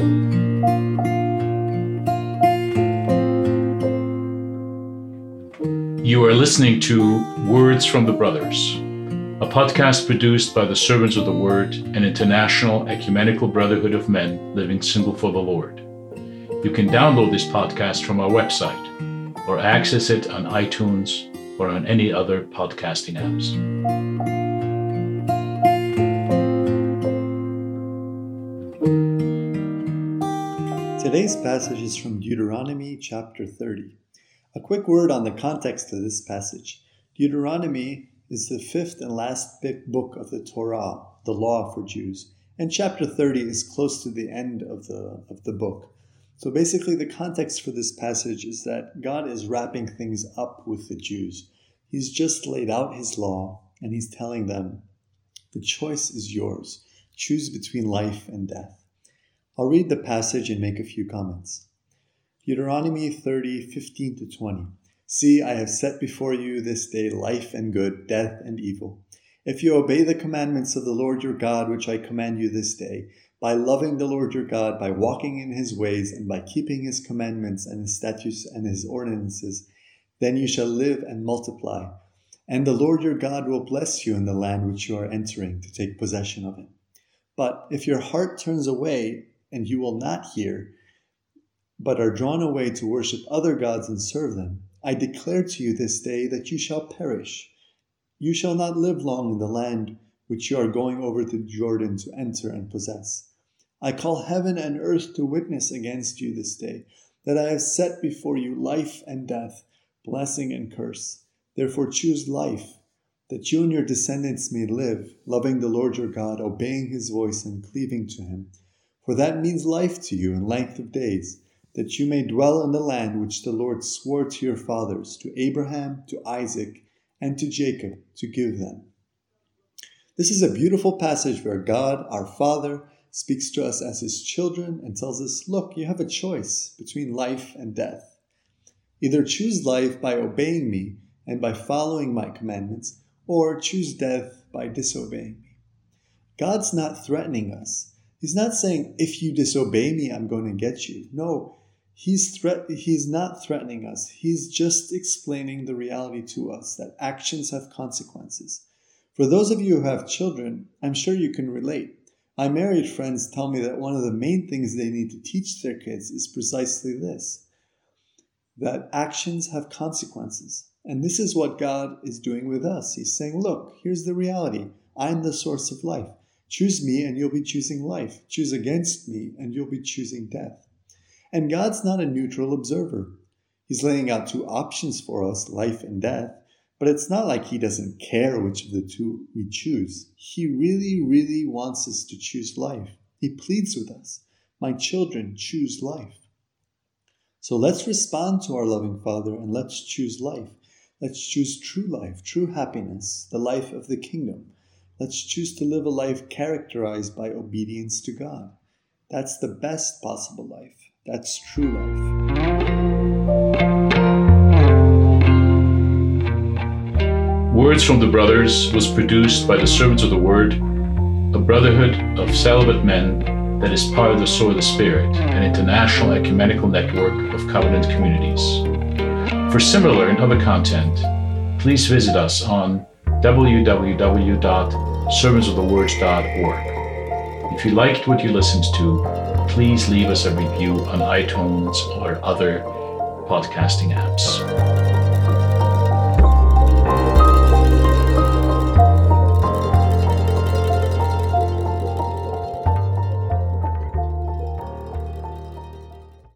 You are listening to Words from the Brothers, a podcast produced by the Servants of the Word, an international ecumenical brotherhood of men living single for the Lord. You can download this podcast from our website or access it on iTunes or on any other podcasting apps. Today's passage is from Deuteronomy chapter 30. A quick word on the context of this passage. Deuteronomy is the fifth and last big book of the Torah, the law for Jews, and chapter 30 is close to the end of the book. So basically the context for this passage is that God is wrapping things up with the Jews. He's just laid out his law and he's telling them, the choice is yours. Choose between life and death. I'll read the passage and make a few comments. Deuteronomy 30, 15 to 20. See, I have set before you this day life and good, death and evil. If you obey the commandments of the Lord your God, which I command you this day, by loving the Lord your God, by walking in his ways, and by keeping his commandments and his statutes and his ordinances, then you shall live and multiply. And the Lord your God will bless you in the land which you are entering to take possession of it. But if your heart turns away, and you will not hear, but are drawn away to worship other gods and serve them, I declare to you this day that you shall perish. You shall not live long in the land which you are going over the Jordan to enter and possess. I call heaven and earth to witness against you this day, that I have set before you life and death, blessing and curse. Therefore choose life, that you and your descendants may live, loving the Lord your God, obeying his voice and cleaving to him. For that means life to you and length of days, that you may dwell in the land which the Lord swore to your fathers, to Abraham, to Isaac, and to Jacob, to give them. This is a beautiful passage where God, our Father, speaks to us as his children and tells us, look, you have a choice between life and death. Either choose life by obeying me and by following my commandments, or choose death by disobeying me. God's not threatening us. He's not saying, if you disobey me, I'm going to get you. No, he's not threatening us. He's just explaining the reality to us, that actions have consequences. For those of you who have children, I'm sure you can relate. My married friends tell me that one of the main things they need to teach their kids is precisely this, that actions have consequences. And this is what God is doing with us. He's saying, look, here's the reality. I'm the source of life. Choose me and you'll be choosing life. Choose against me and you'll be choosing death. And God's not a neutral observer. He's laying out two options for us, life and death. But it's not like he doesn't care which of the two we choose. He really, really wants us to choose life. He pleads with us. My children, choose life. So let's respond to our loving Father and let's choose life. Let's choose true life, true happiness, the life of the kingdom. Let's choose to live a life characterized by obedience to God. That's the best possible life. That's true life. Words from the Brothers was produced by the Servants of the Word, a brotherhood of celibate men that is part of the Sword of the Spirit, an international ecumenical network of covenant communities. For similar and other content, please visit us on www.servantsoftheword.org. If you liked what you listened to, please leave us a review on iTunes or other podcasting apps.